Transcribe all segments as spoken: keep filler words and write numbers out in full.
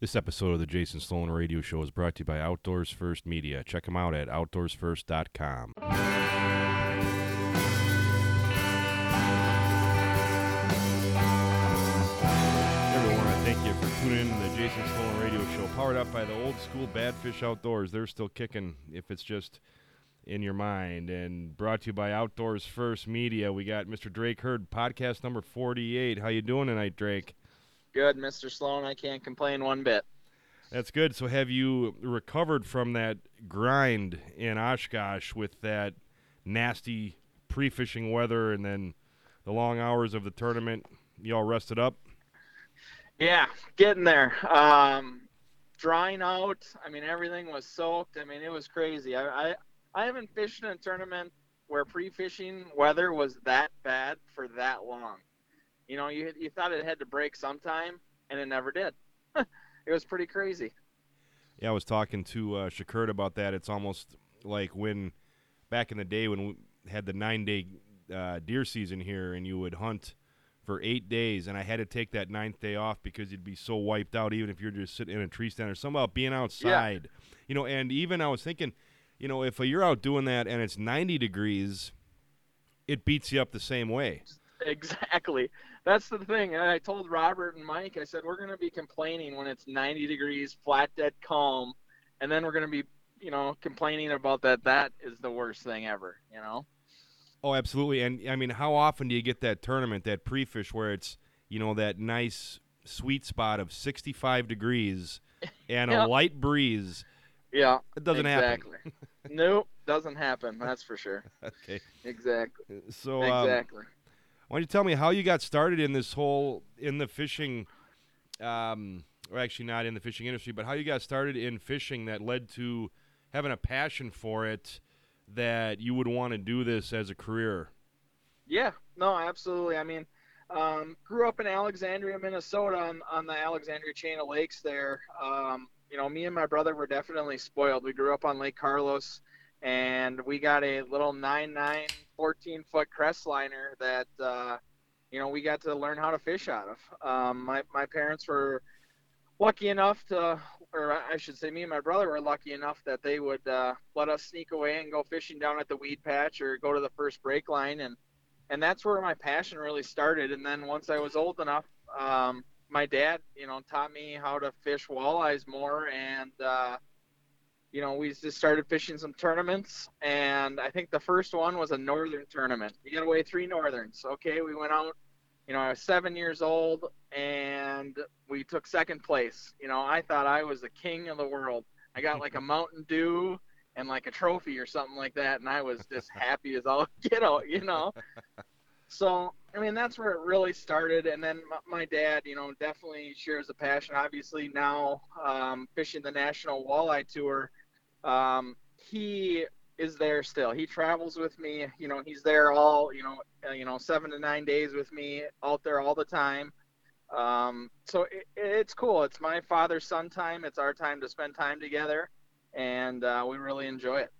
This episode of the Jason Sloan Radio Show is brought to you by Outdoors First Media. Check them out at outdoors first dot com. Everyone, I thank you for tuning in to the Jason Sloan Radio Show, powered up by the old school Badfish Outdoors. They're still kicking if it's just in your mind. And brought to you by Outdoors First Media. We got Mister Drake Hurd, podcast number forty-eight. How you doing tonight, Drake? Good, Mister Sloan. I can't complain one bit. That's good. So have you recovered from that grind in Oshkosh with that nasty pre-fishing weather and then the long hours of the tournament? You all rested up? Yeah, getting there. Um, drying out. I mean, everything was soaked. I mean, it was crazy. I, I, I haven't fished in a tournament where pre-fishing weather was that bad for that long. You know, you you thought it had to break sometime, and it never did. It was pretty crazy. Yeah, I was talking to uh, Shakurt about that. It's almost like when, back in the day when we had the nine-day uh, deer season here, and you would hunt for eight days, and I had to take that ninth day off because you'd be so wiped out, even if you're just sitting in a tree stand. Or something about being outside. Yeah. You know, and even I was thinking, you know, if you're out doing that and it's ninety degrees, it beats you up the same way. Exactly. That's the thing. And I told Robert and Mike, I said, we're going to be complaining when it's ninety degrees, flat dead calm, and then we're going to be, you know, complaining about that. That is the worst thing ever, you know? Oh, absolutely. And, I mean, how often do you get that tournament, that pre-fish, where it's, you know, that nice sweet spot of sixty-five degrees and Yeah. a light breeze? Yeah. It doesn't exactly. happen. Nope, doesn't happen. That's for sure. Okay. Exactly. So, um, exactly. why don't you tell me how you got started in this whole, in the fishing, um, or actually not in the fishing industry, but how you got started in fishing that led to having a passion for it, that you would want to do this as a career? Yeah, no, absolutely. I mean, um, grew up in Alexandria, Minnesota, on, on the Alexandria chain of lakes there. Um, you know, me and my brother were definitely spoiled. We grew up on Lake Carlos, and we got a little nine nine, fourteen-foot crest liner that, uh, you know, we got to learn how to fish out of. Um, my, my parents were lucky enough to, or I should say me and my brother were lucky enough that they would uh, let us sneak away and go fishing down at the weed patch or go to the first break line. And, and that's where my passion really started. And then once I was old enough, um, my dad, you know, taught me how to fish walleyes more. And, uh, you know, we just started fishing some tournaments. And I think the first one was a northern tournament. You got to weigh three northerns. Okay, we went out. You know, I was seven years old, and we took second place. You know, I thought I was the king of the world. I got like a Mountain Dew and like a trophy or something like that, and I was just happy as all get out, you know. So, I mean, that's where it really started. And then my, my dad, you know, definitely shares a passion. Obviously now um, fishing the National Walleye Tour, um, he is there still. He travels with me. You know, he's there all, you know, uh, you know, seven to nine days with me out there all the time. Um, so it, it's cool. It's my father-son time. It's our time to spend time together, and uh, we really enjoy it.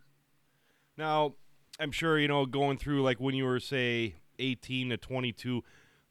Now, I'm sure, you know, going through, like, when you were, say, eighteen to twenty-two,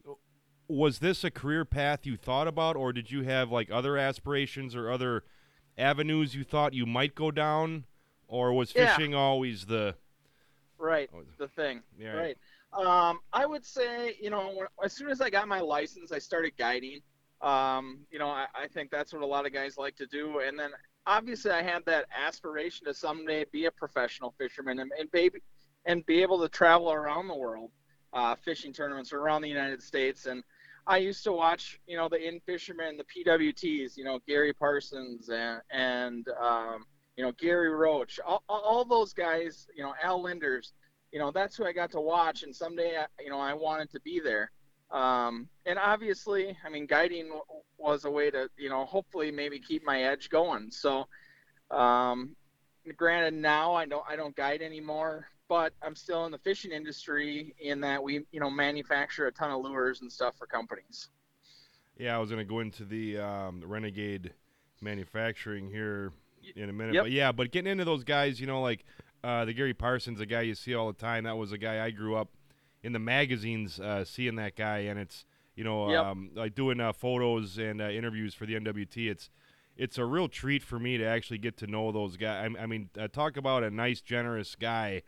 was this a career path you thought about, or did you have, like, other aspirations or other avenues you thought you might go down, or was fishing Yeah. always the... Right, the thing. Yeah. Right. Um, I would say, you know, when, as soon as I got my license, I started guiding. Um, you know, I, I think that's what a lot of guys like to do. And then obviously I had that aspiration to someday be a professional fisherman and, and, baby, and be able to travel around the world, uh, fishing tournaments around the United States. And I used to watch, you know, the in fishermen, the P W Ts, you know, Gary Parsons and, and um, you know, Gary Roach, all, all those guys, you know, Al Linders, you know, that's who I got to watch. And someday, I, you know, I wanted to be there. Um, and obviously, I mean, guiding was a way to, you know, hopefully maybe keep my edge going. So, um, granted, now I don't, I don't guide anymore, but I'm still in the fishing industry in that we, you know, manufacture a ton of lures and stuff for companies. Yeah, I was going to go into the um, Renegade manufacturing here in a minute. Yep. But, yeah, but getting into those guys, you know, like uh, the Gary Parsons, the guy you see all the time, that was a guy I grew up in the magazines uh, seeing that guy. And it's, you know, Yep. um, like doing uh, photos and uh, interviews for the N W T. It's it's a real treat for me to actually get to know those guys. I, I mean, uh, talk about a nice, generous guy.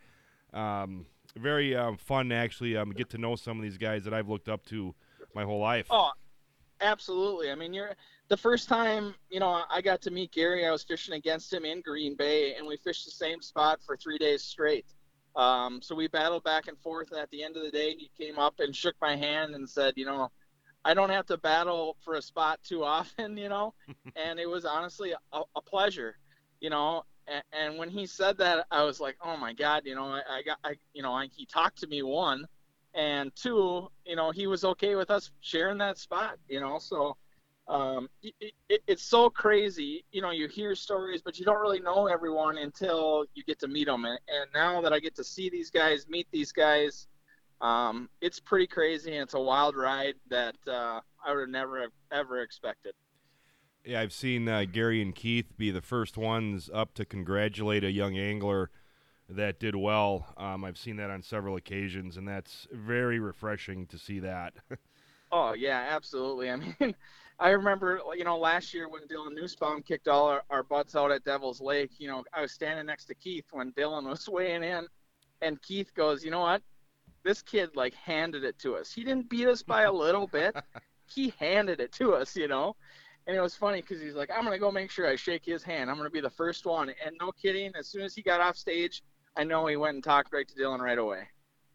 Um, very um, fun to actually um, get to know some of these guys that I've looked up to my whole life. Oh, absolutely. I mean, you're the first time, you know, I got to meet Gary, I was fishing against him in Green Bay, and we fished the same spot for three days straight. Um, so we battled back and forth, and at the end of the day, he came up and shook my hand and said, you know, I don't have to battle for a spot too often, you know, and it was honestly a, a pleasure, you know. And, and when he said that, I was like, oh my God, you know, I, I got, I, you know, I, he talked to me, one, and two, you know, he was okay with us sharing that spot, you know. So um, it, it, it's so crazy, you know. You hear stories, but you don't really know everyone until you get to meet them. And, and now that I get to see these guys, meet these guys, um, it's pretty crazy, and it's a wild ride that uh, I would have never have ever expected. Yeah, I've seen uh, Gary and Keith be the first ones up to congratulate a young angler that did well. Um, I've seen that on several occasions, and that's very refreshing to see that. Oh, yeah, absolutely. I mean, I remember, you know, last year when Dylan Nussbaum kicked all our, our butts out at Devil's Lake, you know, I was standing next to Keith when Dylan was weighing in, and Keith goes, you know what? This kid, like, handed it to us. He didn't beat us by a little bit. He handed it to us, you know? And it was funny because he's like, I'm going to go make sure I shake his hand. I'm going to be the first one. And no kidding, as soon as he got off stage, I know he went and talked right to Dylan right away.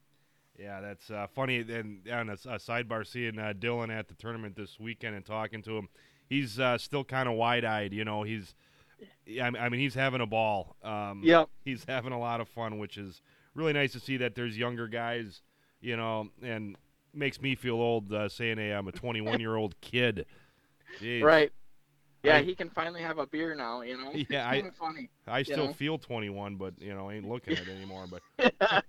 Yeah, that's uh, funny. And on a, a sidebar, seeing uh, Dylan at the tournament this weekend and talking to him, he's uh, still kind of wide-eyed. You know, he's, I mean, he's having a ball. Um, Yep. He's having a lot of fun, which is really nice to see that there's younger guys, you know, and makes me feel old uh, saying, hey, I'm a twenty-one-year-old kid. Jeez. Right. Yeah, I, he can finally have a beer now, you know. Yeah, it's I, funny. I still know? feel twenty-one, but, you know, ain't looking at it anymore. But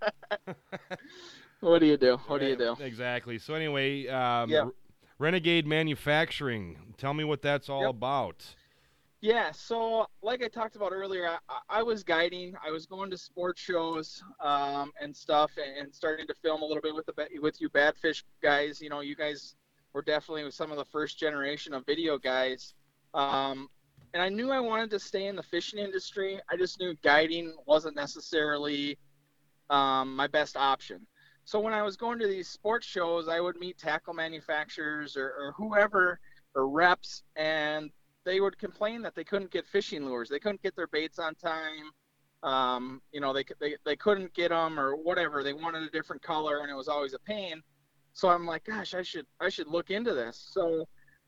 What do you do? What do you Right, do? Exactly. So anyway, um, Yeah. R- Renegade Manufacturing. Tell me what that's all Yep. about. Yeah, so like I talked about earlier, I, I was guiding. I was going to sports shows um, and stuff, and, and starting to film a little bit with the with you Badfish guys. You know, you guys were definitely some of the first generation of video guys. Um, and I knew I wanted to stay in the fishing industry. I just knew guiding wasn't necessarily um, my best option. So when I was going to these sports shows, I would meet tackle manufacturers or, or whoever or reps, and they would complain that they couldn't get fishing lures. They couldn't get their baits on time. Um, you know, they, they they couldn't get them or whatever. They wanted a different color, and it was always a pain. So I'm like, gosh, I should I should look into this. So,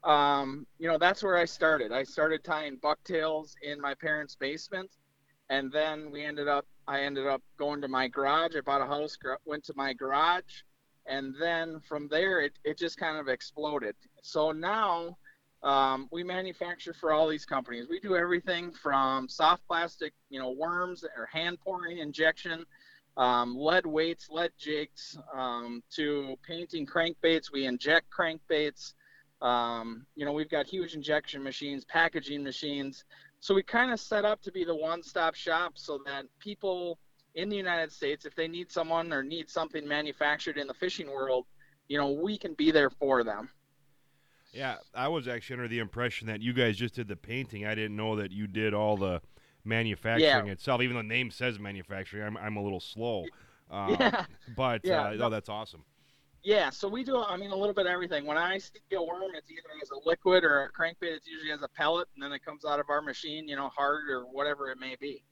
um, you know, that's where I started. I started tying bucktails in my parents' basement, and then we ended up I ended up going to my garage. I bought a house, went to my garage, and then from there it, it just kind of exploded. So now um, we manufacture for all these companies. We do everything from soft plastic, you know, worms or hand pouring injection, um, lead weights, lead jigs, um, to painting crankbaits. We inject crankbaits. Um, you know, we've got huge injection machines, packaging machines. So we kind of set up to be the one-stop shop so that people in the United States, if they need someone or need something manufactured in the fishing world, you know, we can be there for them. Yeah, I was actually under the impression that you guys just did the painting. I didn't know that you did all the manufacturing Yeah. itself. Even though the name says manufacturing, I'm I'm a little slow. Um, Yeah. but Yeah. uh, No, no, that's awesome. yeah. So we do, I mean, a little bit of everything. When I see a worm, it's either as a liquid or a crankbait. It's usually as a pellet, and then it comes out of our machine, you know, hard or whatever it may be.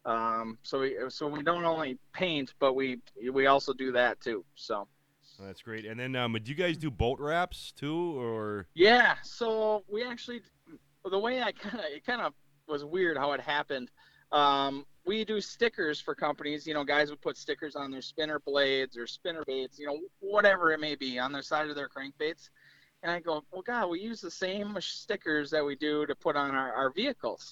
Um, so we so we don't only paint, but we we also do that too. So. That's great. And then, um, do you guys do boat wraps too, or? Yeah, so we actually, the way I kind of, it kind of was weird how it happened. Um, we do stickers for companies. You know, guys would put stickers on their spinner blades or spinner baits, you know, whatever it may be, on their side of their crankbaits. And I go, well, God, we use the same stickers that we do to put on our, our vehicles.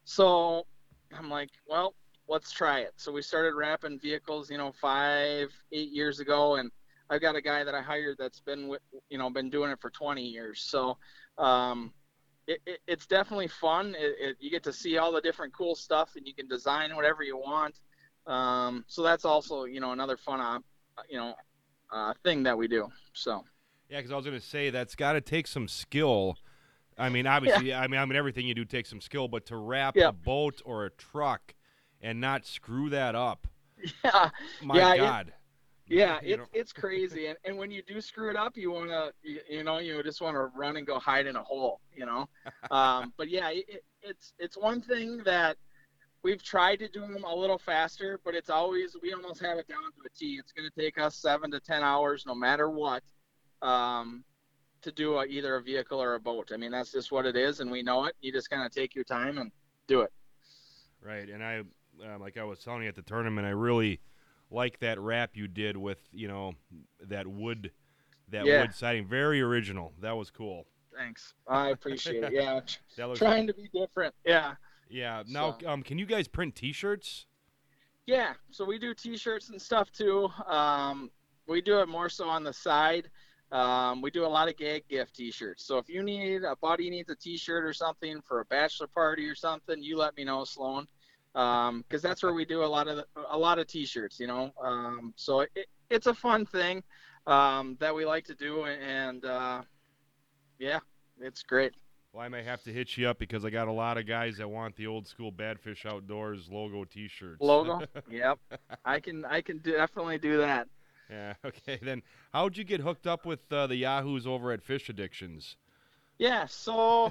So I'm like, well, let's try it. So we started wrapping vehicles, you know, five, eight years ago, and I've got a guy that I hired that's been with, you know, been doing it for twenty years. So um, it, it, it's definitely fun. It, it, you get to see all the different cool stuff, and you can design whatever you want. Um, so that's also, you know, another fun, uh, you know, uh, thing that we do. So. Yeah, because I was going to say that's got to take some skill I mean, obviously, yeah. I mean, I mean, everything you do takes some skill, but to wrap Yeah. a boat or a truck and not screw that up, Yeah, my yeah, it, God. yeah, you it's know, it's crazy, and, and when you do screw it up, you wanna, you, you know, you just want to run and go hide in a hole, you know. Um, but yeah, it, it's it's one thing that we've tried to do them a little faster, but it's always, we almost have it down to a T. It's going to take us seven to ten hours, no matter what, um, to do a, either a vehicle or a boat. I mean, that's just what it is, and we know it. You just kind of take your time and do it. right? And I, uh, like I was telling you at the tournament, I really like that wrap you did with, you know, that wood, that Yeah. wood siding. Very original. That was cool. Thanks. I appreciate it. Yeah. That was Trying to be different. Yeah. Yeah. Now, So. um, can you guys print T-shirts? Yeah. So we do T-shirts and stuff too. Um, we do it more so on the side. Um, we do a lot of gag gift T-shirts. So if you need, a buddy needs a T-shirt or something for a bachelor party or something, you let me know, Sloan. Um, because that's where we do a lot of the, a lot of T-shirts. You know. Um, so it, it's a fun thing um, that we like to do, and uh, yeah, it's great. Well, I may have to hit you up because I got a lot of guys that want the old school Badfish Outdoors logo T-shirts. Logo. Yep. I can I can definitely do that. Yeah. Okay. Then, how'd you get hooked up with uh, the Yahoos over at Fish Addictions? Yeah. So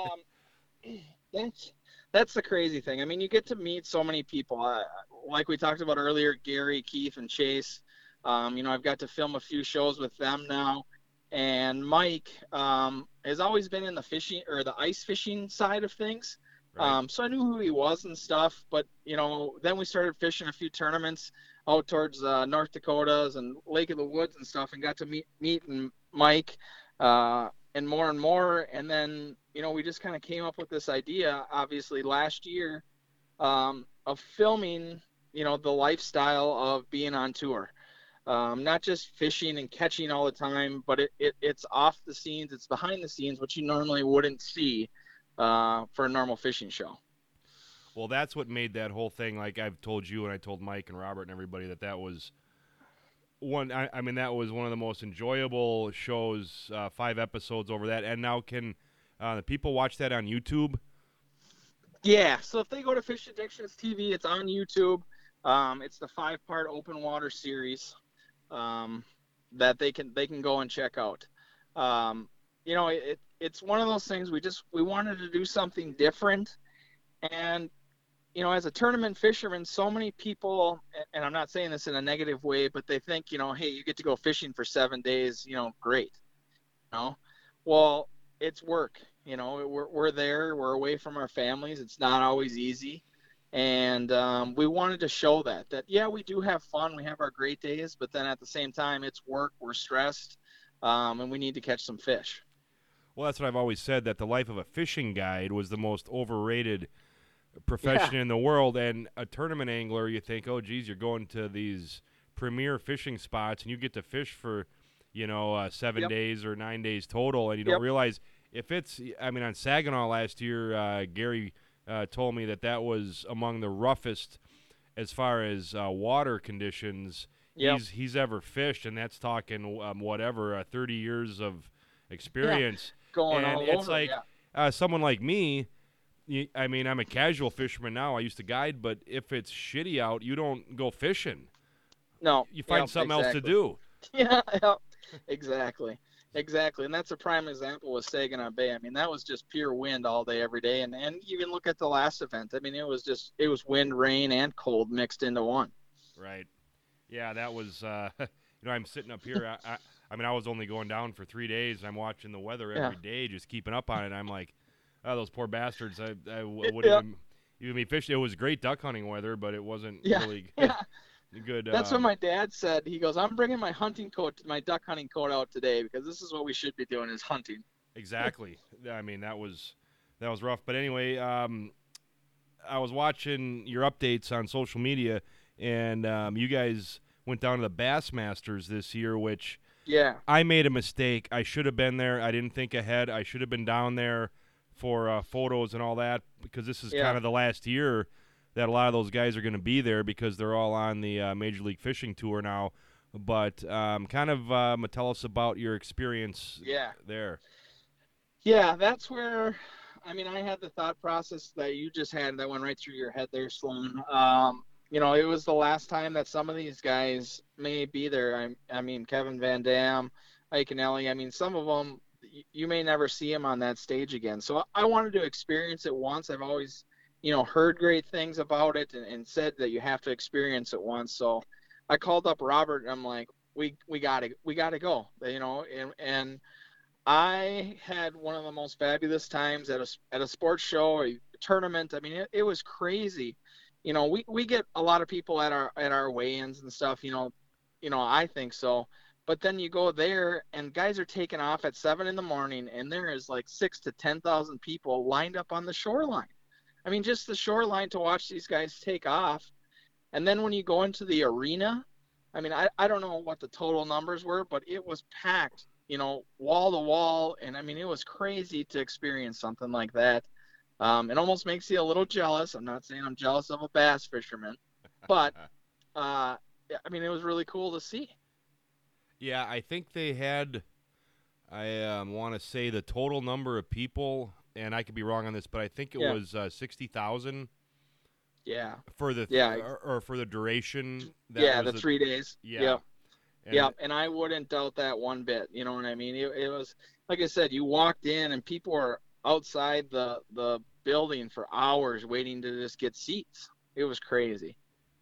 um, that's that's the crazy thing. I mean, you get to meet so many people. Uh, like we talked about earlier, Gary, Keith, and Chase. Um, you know, I've got to film a few shows with them now. And Mike um, has always been in the fishing or the ice fishing side of things. Right. Um, so I knew who he was and stuff. But, you know, then we started fishing a few tournaments out towards uh, North Dakotas and Lake of the Woods and stuff, and got to meet, meet and Mike uh, and more and more. And then, you know, we just kind of came up with this idea, obviously, last year um, of filming, you know, the lifestyle of being on tour. Um, not just fishing and catching all the time, but it, it, it's off the scenes, it's behind the scenes, which you normally wouldn't see uh, for a normal fishing show. Well, that's what made that whole thing, like I've told you and I told Mike and Robert and everybody, that that was one, I, I mean, that was one of the most enjoyable shows, uh, five episodes over that. And now can uh, the people watch that on YouTube? Yeah, so if they go to Fish Addictions T V, it's on YouTube. Um, it's the five-part open water series um, that they can they can go and check out. Um, you know, it, it's one of those things we just we wanted to do something different, and you know, as a tournament fisherman, so many people, and I'm not saying this in a negative way, but they think, you know, hey, you get to go fishing for seven days, you know, great. You know, well, it's work. You know, we're we're there, we're away from our families. It's not always easy. And um, we wanted to show that that yeah, we do have fun, we have our great days, but then at the same time, it's work. We're stressed, um, and we need to catch some fish. Well, that's what I've always said, that the life of a fishing guide was the most overrated profession Yeah. in the world. And a tournament angler, you think, oh, geez, you're going to these premier fishing spots and you get to fish for, you know, uh, seven Yep. days or nine days total, and you Yep. don't realize if it's, I mean, on Saginaw last year, uh, Gary uh, told me that that was among the roughest as far as uh, water conditions Yep. he's he's ever fished, and that's talking um, whatever uh, thirty years of experience. Going And all it's over. like Yeah. uh, someone like me. y- I mean, I'm a casual fisherman now. I used to guide, but if it's shitty out, you don't go fishing. No. You find Yep, something else to exactly. do. Yeah, yeah, exactly, exactly, and that's a prime example with Saginaw Bay. I mean, that was just pure wind all day, every day, and and even look at the last event. I mean, it was just it was wind, rain, and cold mixed into one. Right. Yeah, that was. Uh, you know, I'm sitting up here. I, I, I mean, I was only going down for three days. I'm watching the weather every Yeah. day, just keeping up on it. I'm like, oh, those poor bastards. I, I w- Yeah, wouldn't yeah, even even be fishing. It was great duck hunting weather, but it wasn't yeah. really Yeah. good. That's what Um, my dad said. He goes, "I'm bringing my hunting coat, my duck hunting coat out today because this is what we should be doing is hunting." exactly. I mean, that was that was rough. But anyway, um, I was watching your updates on social media, and um, you guys went down to the Bassmasters this year, which Yeah. I made a mistake. I should have been there. I didn't think ahead. I should have been down there for uh, photos and all that, because this is Yeah. kind of the last year that a lot of those guys are going to be there because they're all on the uh, Major League Fishing Tour now. But um, kind of um, tell us about your experience Yeah. there. Yeah, that's where, I mean, I had the thought process that you just had that went right through your head there, Sloan. Um, you know, it was the last time that some of these guys may be there. I, I mean, Kevin Van Dam, Ike and Ellie. I mean, some of them you may never see him on that stage again. So I wanted to experience it once. I've always, you know, heard great things about it and, and said that you have to experience it once. So I called up Robert and I'm like, we we gotta we gotta go. You know, and and I had one of the most fabulous times at a at a sports show, a tournament. I mean, it, it was crazy. You know, we, we get a lot of people at our at our weigh-ins and stuff. You know, you know, I think so. But then you go there, and guys are taking off at seven in the morning, and there is like six to ten thousand people lined up on the shoreline. I mean, just the shoreline to watch these guys take off. And then when you go into the arena, I mean, I, I don't know what the total numbers were, but it was packed, you know, wall to wall. And I mean, it was crazy to experience something like that. Um, it almost makes you a little jealous. I'm not saying I'm jealous of a bass fisherman, but uh, I mean, it was really cool to see. Yeah, I think they had, I um, want to say the total number of people, and I could be wrong on this, but I think it Yeah. was uh, sixty thousand Yeah. for the, th- Yeah. or, or for the duration. That Yeah. was The three days. Yeah. Yep. And Yep. And I wouldn't doubt that one bit. You know what I mean? It, it was, like I said, you walked in and people were outside the, the building for hours waiting to just get seats. It was crazy.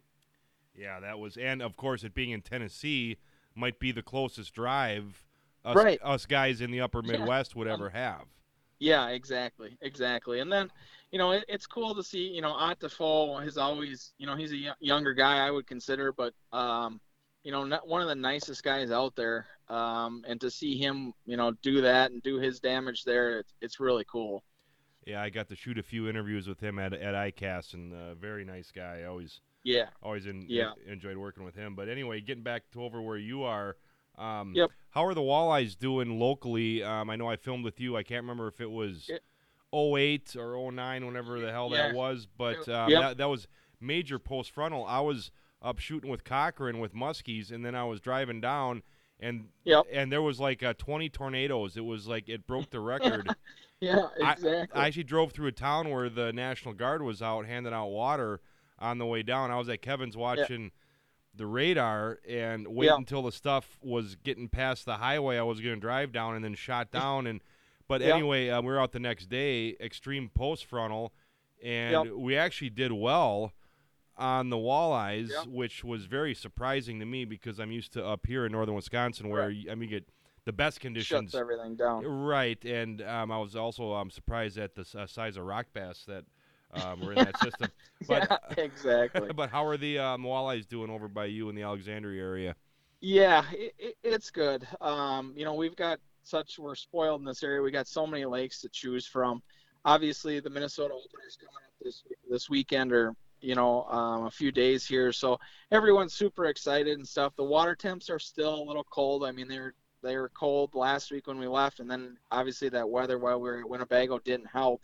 Yeah, that was, and of course, it being in Tennessee might be the closest drive us Right. us guys in the Upper Yeah. Midwest would Um, ever have. yeah, exactly. Exactly. And then, you know, it, it's cool to see, you know, Attefo has always, you know, he's a y- younger guy I would consider, but, um, you know, not one of the nicest guys out there. Um, and to see him, you know, do that and do his damage there, it's, it's really cool. Yeah, I got to shoot a few interviews with him at at I C A S, and uh, very nice guy. I always Yeah. always in, Yeah. in, enjoyed working with him. But anyway, getting back to over where you are, um, Yep. how are the walleyes doing locally? Um, I know I filmed with you. I can't remember if it was It, oh eight or oh nine, whenever the hell yeah. that was, but um, Yep. that that was major post frontal. I was up shooting with Cochran with muskies, and then I was driving down, and Yep. and there was like uh, twenty tornadoes. It was like it broke the record. Yeah, I, exactly. I actually drove through a town where the National Guard was out handing out water on the way down. I was at Kevin's Yeah. watching the radar and wait Yeah. until the stuff was getting past the highway I was going to drive down, and then shot down. And but Yep. anyway, uh, we were out the next day, extreme post frontal, and Yep. we actually did well on the walleyes, Yep. which was very surprising to me because I'm used to up here in northern Wisconsin where Right. I mean you get the best conditions. Shuts everything down. Right, and um, I was also um, surprised at the uh, size of rock bass that um, were in that system. But Yeah, exactly. but how are the um, walleyes doing over by you in the Alexandria area? Yeah, it, it, it's good. Um, you know, we've got such, we're spoiled in this area. We got so many lakes to choose from. Obviously, the Minnesota Open is coming up this this weekend, or you know, um, a few days here. So everyone's super excited and stuff. The water temps are still a little cold. I mean, they were they were cold last week when we left, and then obviously that weather while we were at Winnebago didn't help.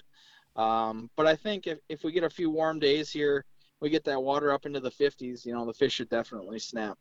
Um, but I think if if we get a few warm days here, we get that water up into the fifties. You know, the fish should definitely snap.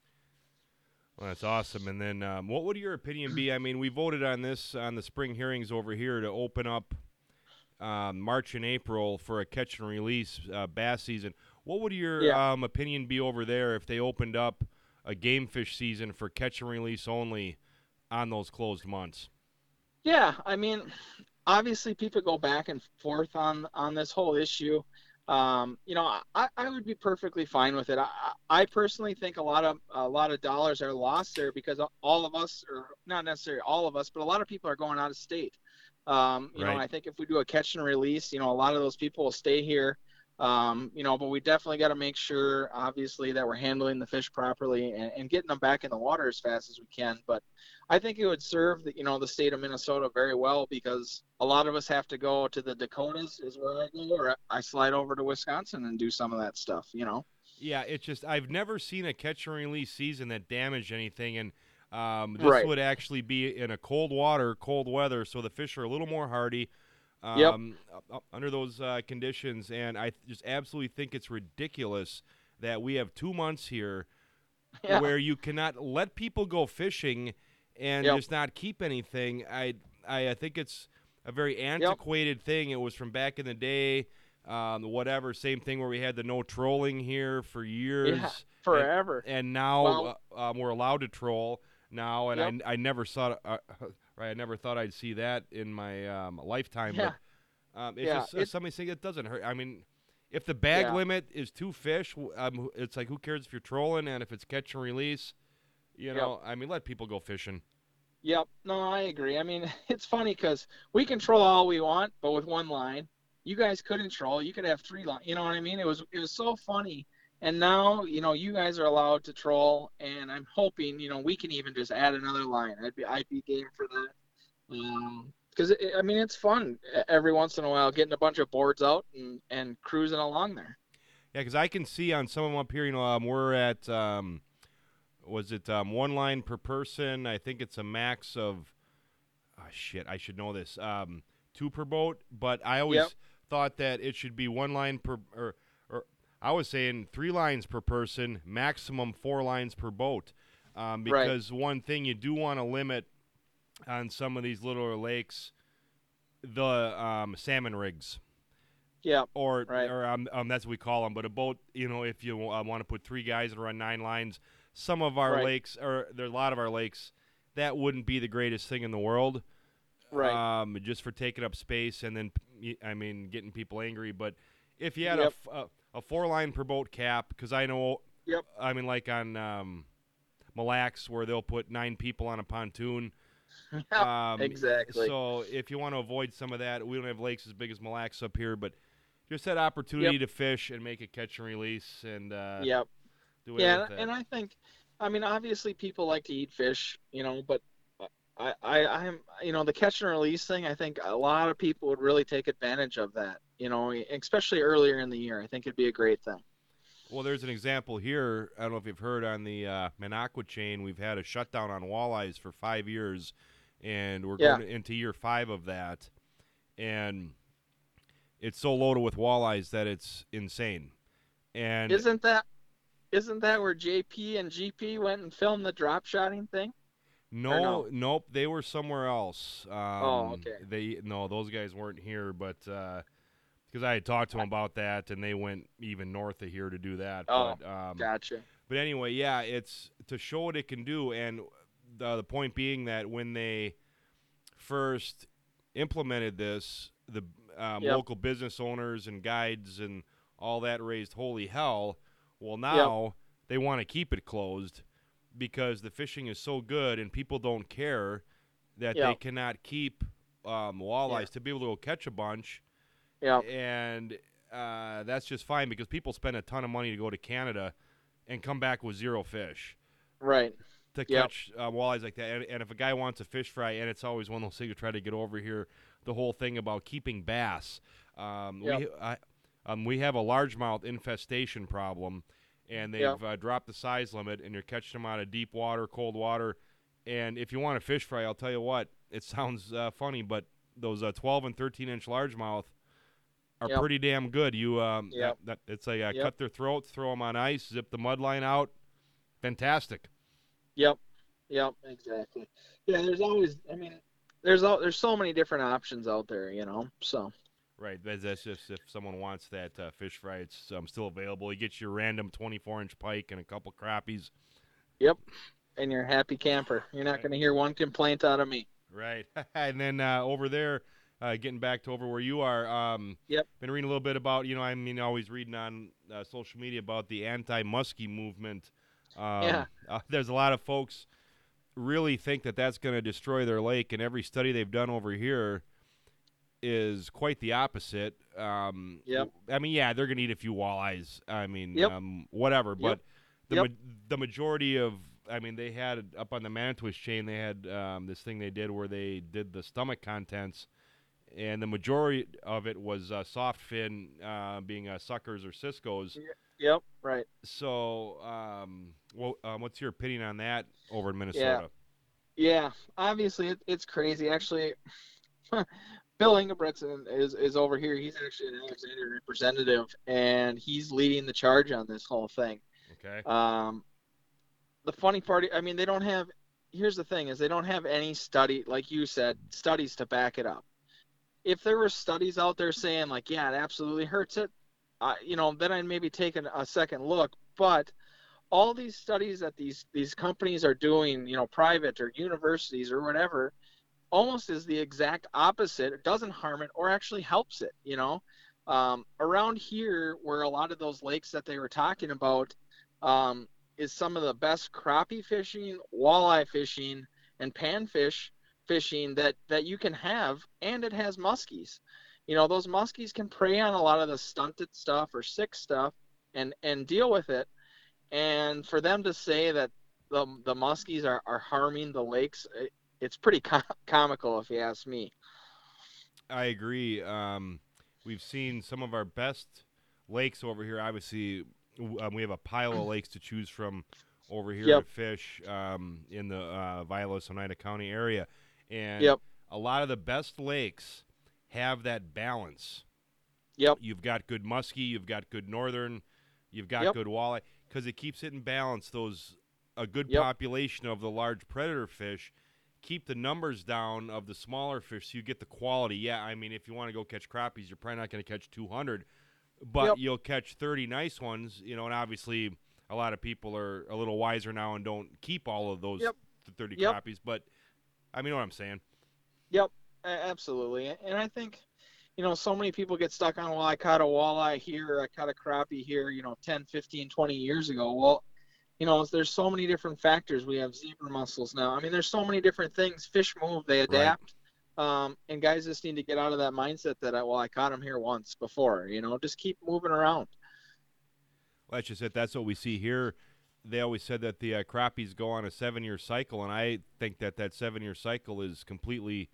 Well, that's awesome. And then, um, what would your opinion be? I mean, we voted on this on the spring hearings over here to open up um, March and April for a catch and release uh, bass season. What would your Yeah. um, opinion be over there if they opened up a game fish season for catch and release only on those closed months? Yeah, I mean, obviously people go back and forth on on this whole issue. Um, you know, I, I would be perfectly fine with it. I, I personally think a lot of a lot of dollars are lost there because all of us, or not necessarily all of us, but a lot of people are going out of state. Um, you know, Right. I think if we do a catch and release, you know, a lot of those people will stay here. Um, you know, but we definitely got to make sure, obviously, that we're handling the fish properly and, and getting them back in the water as fast as we can. But I think it would serve the, you know, the state of Minnesota very well because a lot of us have to go to the Dakotas is where I go, or I slide over to Wisconsin and do some of that stuff, you know. Yeah, it's just I've never seen a catch and release season that damaged anything, and um, this Right. would actually be in a cold water, cold weather, so the fish are a little more hardy Yep. um, u- u- under those uh, conditions. And I just absolutely think it's ridiculous that we have two months here Yeah. where you cannot let people go fishing and Yep. just not keep anything. I I, I think it's a very antiquated thing. It was from back in the day, um, whatever. Same thing where we had the no trolling here for years, Yeah, and forever. and now Well, uh, um, we're allowed to troll now, and yep. I I never saw uh, right. I never thought I'd see that in my um, lifetime, Yeah. but um, it's Yeah. just uh, It. somebody saying it doesn't hurt. I mean. If the bag Yeah. limit is two fish, um, it's like who cares if you're trolling, and if it's catch and release, you Yep. know, I mean, let people go fishing. Yep. No, I agree. I mean, it's funny because we control all we want, but with one line. You guys couldn't troll. You could have three line. You know what I mean? It was it was so funny. And now, you know, you guys are allowed to troll, and I'm hoping, you know, we can even just add another line. I'd be I'd be game for that. Um, because I mean, it's fun every once in a while getting a bunch of boards out and and cruising along there. Yeah, because I can see on some of them up here, you know, um, we're at, um, was it um, one line per person? I think it's a max of, oh, shit, I should know this, um, two per boat. But I always Yep. thought that it should be one line per, or, or I was saying three lines per person, maximum four lines per boat. Um, Right. because one thing you do want to limit on some of these littler lakes, the um, salmon rigs. Yeah. Or, Right. or um, um, that's what we call them. But a boat, you know, if you uh, want to put three guys and run nine lines, some of our Right. lakes, or there's a lot of our lakes, that wouldn't be the greatest thing in the world. Right. Um, just for taking up space and then, I mean, getting people angry. But if you had Yep. a, a, a four line per boat cap, because I know, Yep. I mean, like on um, Mille Lacs where they'll put nine people on a pontoon. Yep. Um, Exactly. So if you want to avoid some of that, we don't have lakes as big as Mille Lacs up here, but just that opportunity Yep. to fish and make a catch and release and uh, Yep. do whatever Yeah, with that. and I think, I mean, obviously people like to eat fish, you know, but I, I, I'm, you know, the catch and release thing. I think a lot of people would really take advantage of that, you know, especially earlier in the year. I think it'd be a great thing. Well, there's an example here. I don't know if you've heard on the uh, Minocqua chain, we've had a shutdown on walleyes for five years, and we're Yeah. going into year five of that. And it's so loaded with walleyes that it's insane. And Isn't that, isn't that where J P and G P went and filmed the drop shotting thing? Or no, no? nope, they were somewhere else. Oh, Um, okay. they no, those guys weren't here, but because I had talked to them about that, and they went even north of here to do that. Oh, But um, gotcha. but anyway, yeah, it's to show what it can do, and the the point being that when they first implemented this, the um, Yep. local business owners and guides and all that raised holy hell. Well, now they want to keep it closed because the fishing is so good and people don't care that they Yep. cannot keep um, walleyes Yeah. to be able to go catch a bunch. Yep. And uh, that's just fine because people spend a ton of money to go to Canada and come back with zero fish Right. to Yep. catch uh, walleyes like that. And, and if a guy wants a fish fry, and it's always one of those things to try to get over here, the whole thing about keeping bass. Um, Yep. we I, um, we have a largemouth infestation problem, and they've Yep. uh, dropped the size limit, and you're catching them out of deep water, cold water. And if you want a fish fry, I'll tell you what, it sounds uh, funny, but those uh, twelve and thirteen inch largemouth are Yep. pretty damn good. You um, Yep. that, that, it's like uh, Yep. cut their throats, throw them on ice, zip the mud line out. Fantastic. Yep. Yep. Exactly. Yeah. There's always. I mean, there's all. There's so many different options out there. You know. So. Right, that's that's just if someone wants that uh, fish fry, it's um, still available. You get your random twenty-four inch pike and a couple crappies. Yep. And you're a happy camper. You're not Right. going to hear one complaint out of me. Right, and then uh, over there, uh, getting back to over where you are, um, Yep. been reading a little bit about, you know, I mean, always reading on uh, social media about the anti-muskie movement. Um, Yeah. uh, there's a lot of folks really think that that's going to destroy their lake, and every study they've done over here is quite the opposite. Um, Yep. I mean, yeah, they're going to eat a few walleyes. I mean, Yep. um, whatever. But the Yep. ma- the majority of, I mean, they had up on the Manitoush chain, they had um, this thing they did where they did the stomach contents, and the majority of it was uh, soft fin, uh, being uh, suckers or Cisco's. Yep. Right. So, um, well, um, what's your opinion on that over in Minnesota? Yeah. Obviously, it, it's crazy. Actually, Bill Ingebretson is is over here. He's actually an Alexandria representative, and he's leading the charge on this whole thing. Okay. Um, the funny part, I mean, they don't have. Here's the thing: is they don't have any study, like you said, studies to back it up. if there were studies out there saying like, yeah, it absolutely hurts it, uh, you know, then I'd maybe take an, a second look. But all these studies that these these companies are doing, you know, private or universities or whatever, almost is the exact opposite. It doesn't harm it or actually helps it, you know. Um, around here, where a lot of those lakes that they were talking about um, is some of the best crappie fishing, walleye fishing, and panfish fishing that, that you can have, and it has muskies. You know, those muskies can prey on a lot of the stunted stuff or sick stuff and, and deal with it. And for them to say that the the muskies are, are harming the lakes, it, it's pretty com- comical if you ask me. I agree. Um, we've seen some of our best lakes over here. Obviously, w- um, we have a pile of lakes to choose from over here to Yep, fish um, in the uh, Vilas, Oneida County area, and yep, a lot of the best lakes have that balance. yep, You've got good muskie, you've got good northern, you've got yep, good walleye, because it keeps it in balance. Those a good yep, population of the large predator fish keep the numbers down of the smaller fish, so you get the quality. Yeah, I mean, if you want to go catch crappies, you're probably not going to catch two hundred, but yep, you'll catch thirty nice ones. You know, and obviously a lot of people are a little wiser now and don't keep all of those yep, thirty yep, crappies. But I mean, you know what I'm saying? yep, absolutely. And I think, you know, so many people get stuck on, well, I caught a walleye here, I caught a crappie here, you know, ten, fifteen, twenty years ago. Well, you know, there's so many different factors. We have zebra mussels now. I mean, there's so many different things. Fish move, they Right. adapt. Um, and guys just need to get out of that mindset that, I, well, I caught them here once before, you know, just keep moving around. Well, that's just it. That's what we see here. They always said that the uh, crappies go on a seven-year cycle, and I think that that seven-year cycle is completely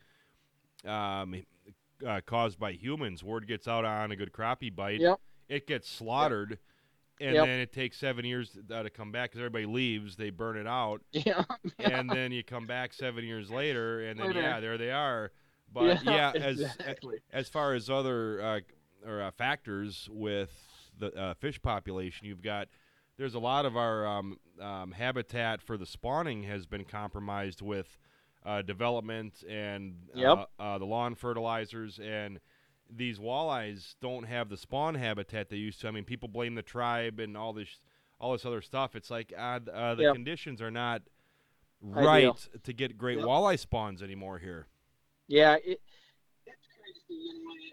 um, uh, caused by humans. Word gets out on a good crappie bite, Yep. it gets Yep. slaughtered, and Yep. then it takes seven years to, uh, to come back because everybody leaves, they burn it out, Yeah. Yeah. and then you come back seven years later, and then Later. yeah, there they are. But Yeah, yeah, as exactly. as far as other uh, or uh, factors with the uh, fish population, you've got there's a lot of our um, um, habitat for the spawning has been compromised with uh, development and Yep. uh, uh, the lawn fertilizers, and these walleyes don't have the spawn habitat they used to. I mean, people blame the tribe and all this all this other stuff. It's like uh, uh, the Yep. conditions are not Ideal. right to get great Yep. walleye spawns anymore here. Yeah. It, it's crazy.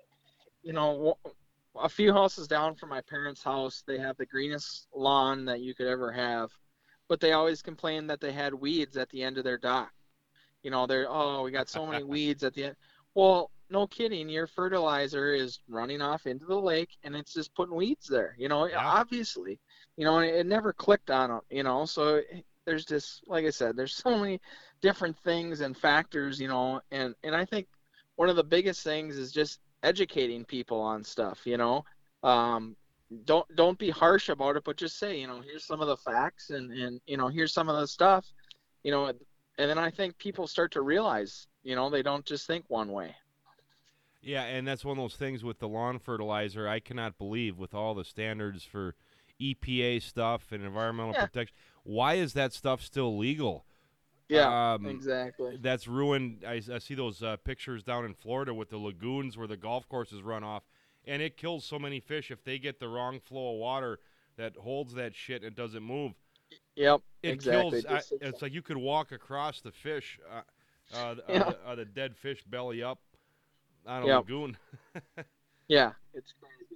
You know, a few houses down from my parents' house, they have the greenest lawn that you could ever have, but they always complain that they had weeds at the end of their dock. You know, they're, oh, we got so many weeds at the end. Well, no kidding. Your fertilizer is running off into the lake and it's just putting weeds there, you know, Yeah. obviously, you know, and it never clicked on them, you know, so there's just, like I said, there's so many different things and factors, you know, and, and I think one of the biggest things is just educating people on stuff, you know, um, don't, don't be harsh about it, but just say, you know, here's some of the facts and, and, you know, here's some of the stuff, you know, and then I think people start to realize, you know, they don't just think one way. Yeah, and that's one of those things with the lawn fertilizer. I cannot believe with all the standards for E P A stuff and environmental Yeah, protection, why is that stuff still legal? yeah, Um, exactly. that's ruined. I, I see those uh, pictures down in Florida with the lagoons where the golf courses run off, and it kills so many fish if they get the wrong flow of water that holds that shit and it doesn't move. Yep, It exactly. kills. I, Just it's like you could walk across the fish, uh, uh, uh, yeah, the, uh, the dead fish belly up on a yep, lagoon. yeah. It's crazy.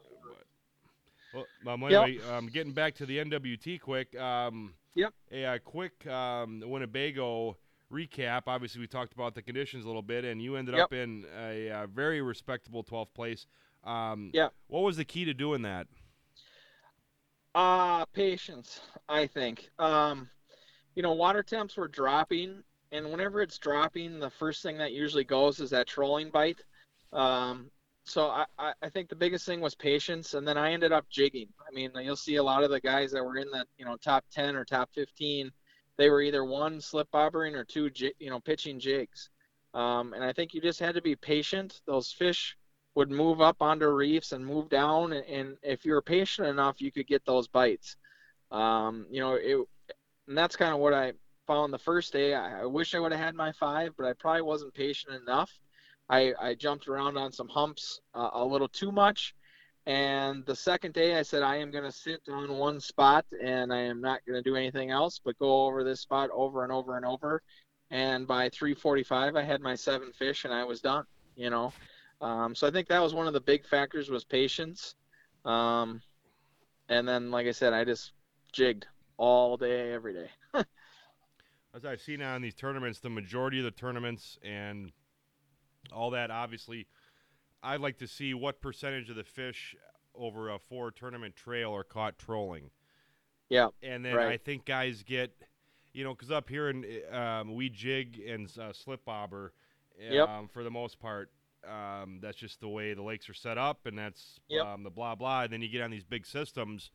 Well, um, Yep, anyway, um, getting back to the N W T quick, um, yep, a, a quick um, Winnebago recap. Obviously, we talked about the conditions a little bit, and you ended yep, up in a, a very respectable twelfth place. Um, yep. what was the key to doing that? Uh, patience, I think. Um, you know, water temps were dropping, and whenever it's dropping, the first thing that usually goes is that trolling bite. Um, so I, I, I think the biggest thing was patience, and then I ended up jigging. I mean, you'll see a lot of the guys that were in the, you know, top ten or top fifteen, they were either one slip bobbering or two, you know, pitching jigs. Um, and I think you just had to be patient. Those fish would move up onto reefs and move down, and, and if you were patient enough, you could get those bites. Um, you know, it, and that's kind of what I found the first day. I, I wish I would have had my five, but I probably wasn't patient enough. I, I jumped around on some humps uh, a little too much. And the second day, I said, I am going to sit on one spot and I am not going to do anything else but go over this spot over and over and over. And by three forty-five, I had my seven fish and I was done, you know. Um, so I think that was one of the big factors was patience. Um, and then, like I said, I just jigged all day, every day. As I've seen on these tournaments, the majority of the tournaments and all that, obviously, I'd like to see what percentage of the fish over a four tournament trail are caught trolling. Yeah, And then right. I think guys get, you know, because up here in um, we jig and uh, slip bobber Yep, um, for the most part. Um, that's just the way the lakes are set up, and that's yep, um, the blah blah. And then you get on these big systems,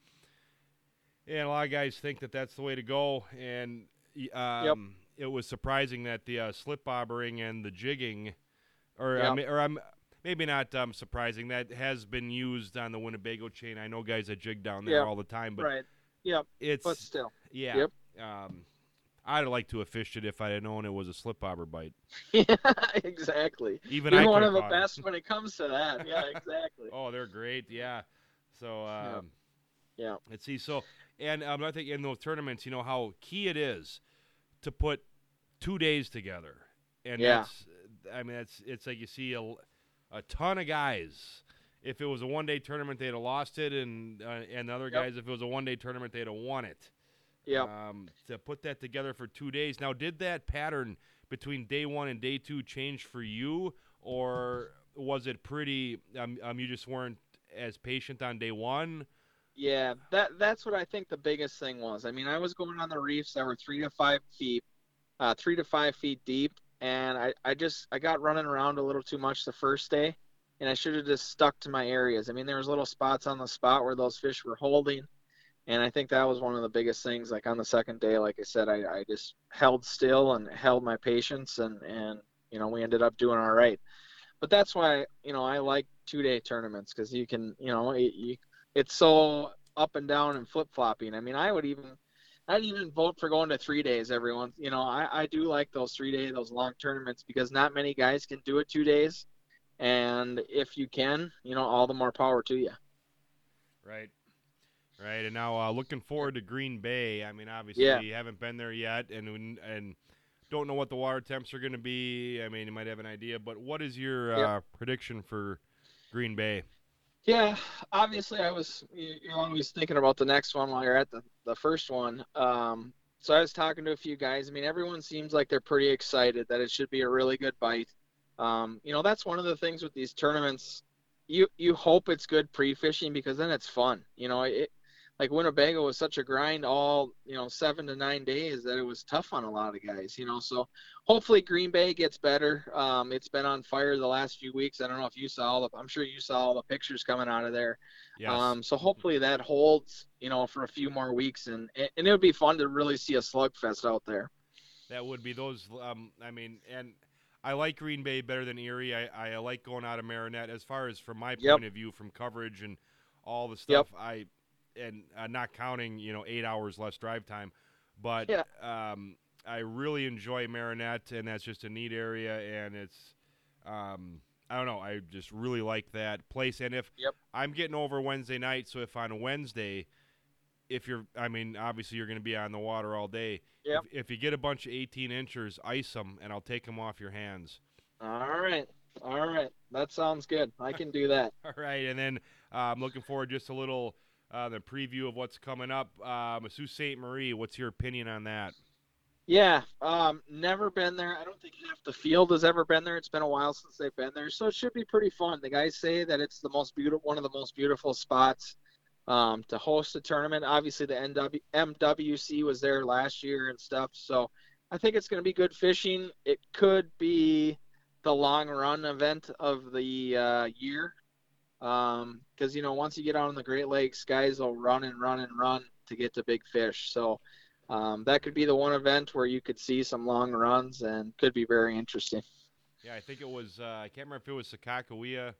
and a lot of guys think that that's the way to go. And yep, um, it was surprising that the uh, slip bobbering and the jigging, or um, yep. or I'm maybe not um, surprising, that has been used on the Winnebago chain. I know guys that jig down there Yeah, all the time, but right. Yep, but it's still. yeah. Yep. Um, I'd like to have fished it if I had known it was a slip bobber bite. Yeah, exactly. Even I You're could one have of the caught them. best when it comes to that. Yeah, exactly. Oh, they're great. Yeah. So Yeah, um, yeah, let's see. So, and um, I think in those tournaments, you know how key it is to put two days together, and yeah, that's, I mean, that's it's like you see a, a ton of guys. If it was a one-day tournament, they'd have lost it, and uh, and the other yep, guys, if it was a one-day tournament, they'd have won it. yep. Um, to put that together for two days. Now, did that pattern between day one and day two change for you, or was it pretty? Um, um you just weren't as patient on day one. Yeah, that that's what I think the biggest thing was. I mean, I was going on the reefs that were three to five feet, uh, three to five feet deep, and I, I just I got running around a little too much the first day, and I should have just stuck to my areas. I mean, there was little spots on the spot where those fish were holding, and I think that was one of the biggest things. Like on the second day, like I said, I, I just held still and held my patience, and and you know we ended up doing all right. But that's why you know I like two day tournaments because you can you know it, you, it's so up and down and flip flopping. I mean, I would even I'd even vote for going to three days. Everyone, you know, I I do like those three day those long tournaments because not many guys can do it two days, and if you can, you know, all the more power to you. Right. Right. And now uh, looking forward to Green Bay. I mean, Yeah. obviously you haven't been there yet, and and don't know what the water temps are going to be. I mean, you might have an idea, but what is your Yep. uh, prediction for Green Bay? Yeah, obviously I was you're always thinking about the next one while you're at the, the first one. Um, so I was talking to a few guys. I mean, everyone seems like they're pretty excited that it should be a really good bite. Um, you know, that's one of the things with these tournaments. You you hope it's good pre-fishing because then it's fun. You know, it like Winnebago was such a grind all, you know, seven to nine days that it was tough on a lot of guys, you know. So hopefully Green Bay gets better. Um, it's been on fire the last few weeks. I don't know if you saw all the, I'm sure you saw all the pictures coming out of there. Yes. Um, so hopefully that holds, you know, for a few more weeks, and and it would be fun to really see a slugfest out there. That would be those. Um, I mean, and I like Green Bay better than Erie. I, I like going out of Marinette. As far as from my Yep. point of view, from coverage and all the Yep. stuff, I and uh, not counting, you know, eight hours less drive time, but Yeah. um, I really enjoy Marinette, and that's just a neat area, and it's. Um, I don't know. I just really like that place, and if Yep. I'm getting over Wednesday night, so if on Wednesday if you're, I mean, obviously you're going to be on the water all day. If Yep. if you get a bunch of eighteen inchers, ice them, and I'll take them off your hands. All right. All right. That sounds good. I can do that. All right, and then uh, I'm looking forward just a little uh, the preview of what's coming up. Um, Sault Ste. Marie, what's your opinion on that? Yeah, um, never been there. I don't think half the field has ever been there. It's been a while since they've been there, so it should be pretty fun. The guys say that it's the most beautiful, one of the most beautiful spots um, to host a tournament. Obviously, the N W M W C was there last year and stuff, so I think it's going to be good fishing. It could be the long run event of the uh, year um, because you know once you get out on the Great Lakes, guys will run and run and run to get to big fish. So um, that could be the one event where you could see some long runs and could be very interesting. Yeah, I think it was. Uh, I can't remember if it was Sakakawea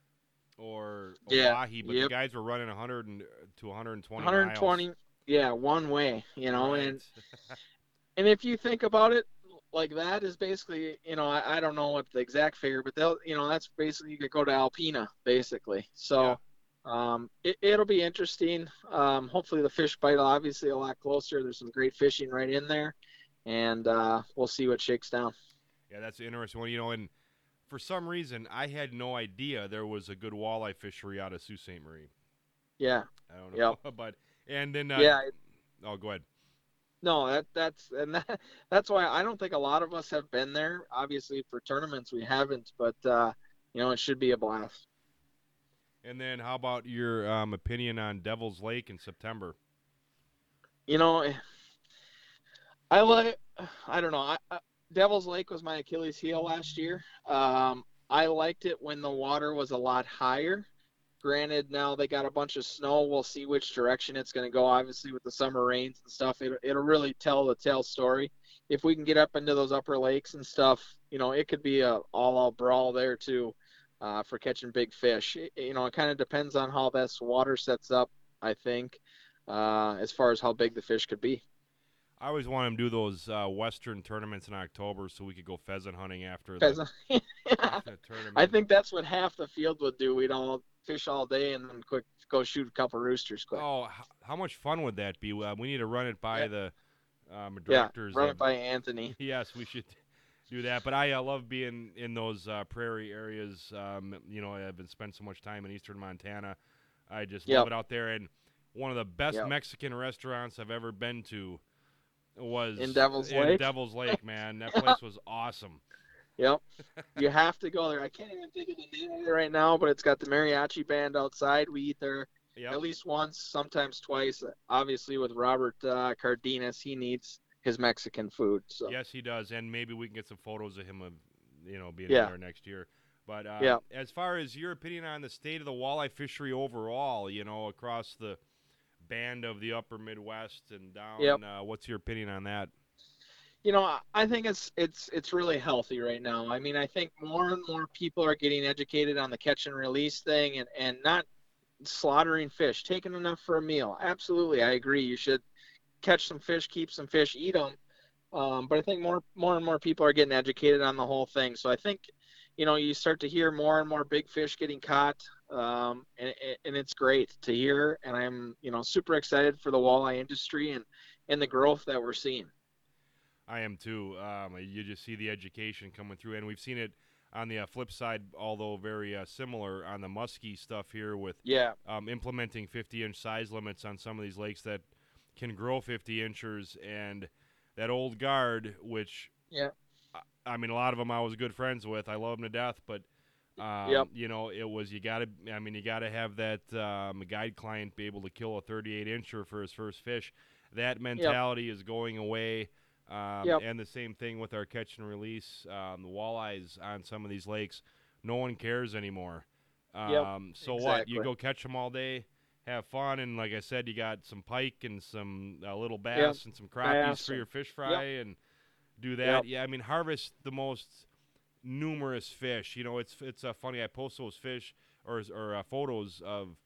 or Yeah. Oahe, but the Yep. guys were running one hundred to one hundred twenty miles. one hundred twenty. Yeah, one way. You know, Right. and and if you think about it, like that is basically, you know, I, I don't know what the exact figure, but they'll, you know, that's basically you could go to Alpena basically. Yeah. So um, it, it'll be interesting. Um, hopefully the fish bite obviously a lot closer. There's some great fishing right in there, and uh, we'll see what shakes down. Yeah, that's an interesting one. You know, and for some reason, I had no idea there was a good walleye fishery out of Sault Ste. Marie. Yeah. I don't Yep. know, but and then uh, Yeah. oh, go ahead. No, that that's and that, that's why I don't think a lot of us have been there. Obviously, for tournaments we haven't, but uh, you know, it should be a blast. And then how about your um, opinion on Devil's Lake in September? You know, I like. I don't know. I, I, Devil's Lake was my Achilles heel last year. Um, I liked it when the water was a lot higher. Granted, now they got a bunch of snow. We'll see which direction it's going to go. Obviously, with the summer rains and stuff, it, it'll really tell the tale story. If we can get up into those upper lakes and stuff, you know, it could be a all-out brawl there too, uh, for catching big fish. It, you know, it kind of depends on how this water sets up, I think, uh, as far as how big the fish could be. I always want to do those uh, Western tournaments in October so we could go pheasant hunting after the, Because after the I tournament. think that's what half the field would do. We'd all fish all day and then quick go shoot a couple roosters quick. Oh, h- how much fun would that be? Uh, we need to run it by Yeah, the um, yeah. directors Run of. it by Anthony. Yes, we should do that. But I uh, love being in those uh, prairie areas. Um, you know, I've been spent so much time in eastern Montana. I just love Yep, it out there. And one of the best yep. Mexican restaurants I've ever been to In was Devil's in Lake. Devil's Lake. Man, that place was awesome. Yep. You have to go there. I can't even think of the name of it right now, but it's got the mariachi band outside. We eat there Yep. at least once, sometimes twice. Obviously, with Robert uh, Cardenas, he needs his Mexican food. So Yes, he does, and maybe we can get some photos of him, of you know, being yeah, there next year. But yeah. um, as far as your opinion on the state of the walleye fishery overall, you know, across the band of the Upper Midwest and Yep. down, uh, what's your opinion on that? You know, I think it's it's it's really healthy right now. I mean, I think more and more people are getting educated on the catch and release thing, and and not slaughtering fish, taking enough for a meal. Absolutely, I agree. You should catch some fish, keep some fish, eat them. Um, but I think more more and more people are getting educated on the whole thing. So I think, you know, you start to hear more and more big fish getting caught, um, and, and it's great to hear. And I'm, you know, super excited for the walleye industry and and the growth that we're seeing. I am too. Um, you just see the education coming through, and we've seen it on the uh, flip side, although very uh, similar on the muskie stuff here with Yeah, um, implementing fifty-inch size limits on some of these lakes that can grow fifty inchers, and that old guard, which yeah, I mean, a lot of them I was good friends with. I love them to death, but yep, um, you know, it was you got to. I mean, you got to have that um, guide client be able to kill a thirty-eight incher for his first fish. That yep, mentality is going away. Um, yep, and the same thing with our catch and release. Um, the walleyes on some of these lakes, no one cares anymore. yep, Um, so what? You exactly. go catch them all day, have fun, and like I said, you got some pike and some uh, little Yep, bass and some crappies bass for your and fish yep, fry, and do that. yep, Yeah, I mean, harvest the most numerous fish. You know, it's it's uh, funny. I post those fish or or uh, photos of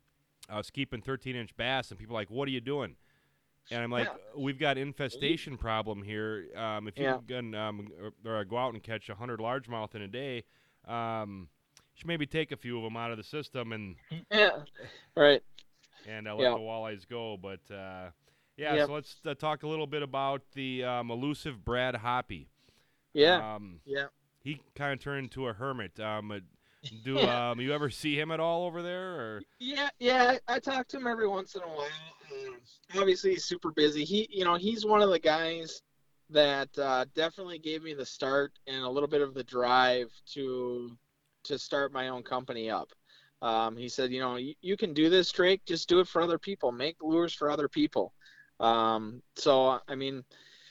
us keeping thirteen inch bass, and people are like, "What are you doing?" And I'm like, yeah, "We've got infestation problem here. Um, if you yeah, can um, or, or go out and catch a hundred largemouth in a day, um, you should maybe take a few of them out of the system and yeah, right, and uh, let yeah, the walleyes go." But uh, yeah, yep, so let's uh, talk a little bit about the um, elusive Brad Hoppy. yeah, Um, yeah, he kind of turned into a hermit. Um, uh, do yeah. um, you ever see him at all over there? Or Yeah, yeah, I, I talk to him every once in a while. Um, obviously, he's super busy. He, you know, he's one of the guys that uh, definitely gave me the start and a little bit of the drive to to start my own company up. Um, he said, you know, you, you can do this, Drake. Just do it for other people. Make lures for other people. Um, so, I mean,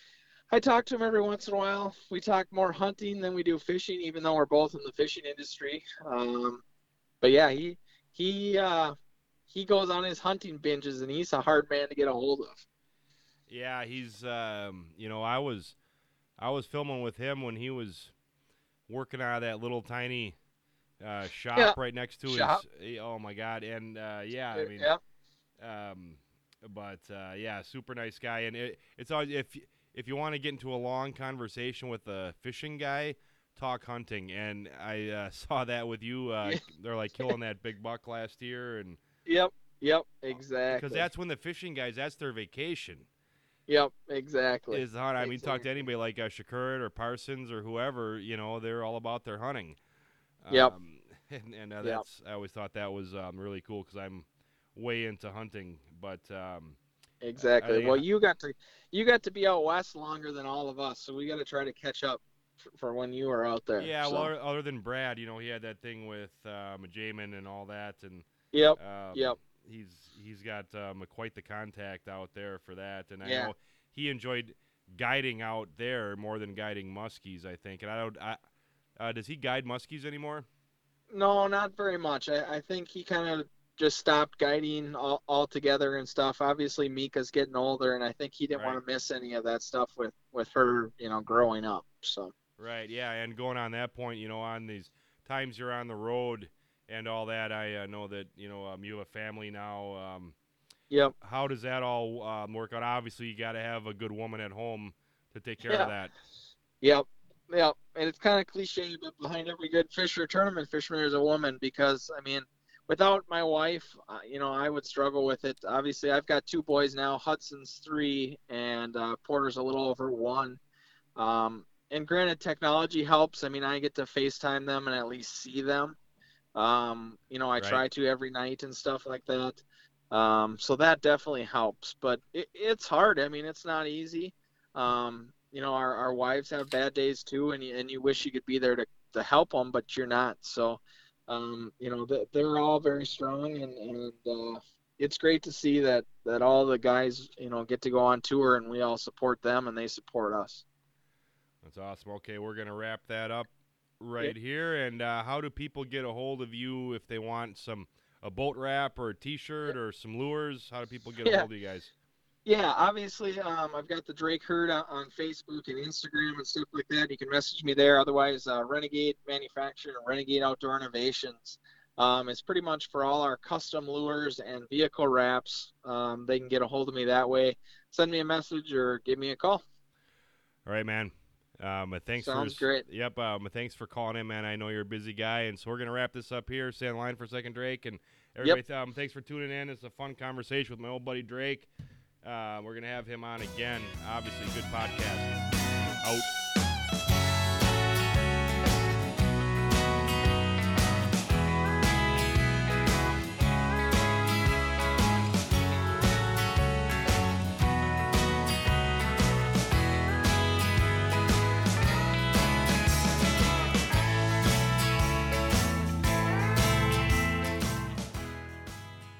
I talk to him every once in a while. We talk more hunting than we do fishing, even though we're both in the fishing industry. Um, but yeah, he he uh, he goes on his hunting binges, and he's a hard man to get a hold of. yeah, he's um, you know, I was I was filming with him when he was working out of that little tiny uh, shop Yeah, right next to shop. his. eh, Oh my God! And uh, yeah, I mean, Yeah, um, but uh, yeah, super nice guy. And it, it's always if if you want to get into a long conversation with a fishing guy, talk hunting. And I uh, saw that with you. Uh, they're like killing that big buck last year, and Yep. Yep. Exactly. because that's when the fishing guys, that's their vacation. Yep. Exactly. Is the hunt. I mean, exactly. talk to anybody like uh, Shakurt or Parsons or whoever. You know, they're all about their hunting. Yep. Um, and and uh, Yep. that's I always thought that was um, really cool because I'm way into hunting, but. Um, Exactly. I, Well, you got to you got to be out west longer than all of us, so we got to try to catch up for, for when you were out there. Yeah, so. well, other than Brad, you know, he had that thing with um, Jamin and all that, and Yep. um, Yep. he's he's got um, quite the contact out there for that, and I Yeah. know he enjoyed guiding out there more than guiding muskies, I think. And I don't, I, uh, does he guide muskies anymore? No, not very much. I, I think he kind of just stopped guiding all, altogether and stuff. Obviously, Mika's getting older, and I think he didn't Right. want to miss any of that stuff with, with her, you know, growing up. So. Right, yeah, and going on that point, you know, on these times you're on the road and all that, I uh, know that, you know, um, you have a family now. Um, Yep. how does that all um, work out? Obviously, you got to have a good woman at home to take care Yeah. of that. Yep. Yep. And it's kind of cliche, but behind every good fisher, tournament fisherman, there's a woman because, I mean, without my wife, uh, you know, I would struggle with it. Obviously, I've got two boys now. Hudson's three, and uh, Porter's a little over one. Um, and granted, technology helps. I mean, I get to FaceTime them and at least see them. Um, you know, I Right. try to every night and stuff like that. Um, so that definitely helps. But it, it's hard. I mean, it's not easy. Um, you know, our, our wives have bad days too, and you, and you wish you could be there to, to help them, but you're not. So, um, you know, they're all very strong, and, and uh, it's great to see that, that all the guys, you know, get to go on tour, and we all support them, and they support us. That's awesome. Okay, we're going to wrap that up right Yep. here. And uh, how do people get a hold of you if they want some a boat wrap or a T-shirt or some lures? How do people get a Yeah. hold of you guys? Yeah, obviously, um, I've got the Drake Herd on, on Facebook and Instagram and stuff like that. You can message me there. Otherwise, uh, Renegade Manufacturing or Renegade Outdoor Innovations. Um, it's pretty much for all our custom lures and vehicle wraps. Um, they can get a hold of me that way. Send me a message or give me a call. All right, man. Um, thanks Sounds for great. Yep. Um, thanks for calling in, man. I know you're a busy guy, and so we're gonna wrap this up here. Stay on the line for a second, Drake, and everybody. Yep. Um, thanks for tuning in. It's a fun conversation with my old buddy Drake. Uh, we're gonna have him on again. Obviously, good podcast. Out.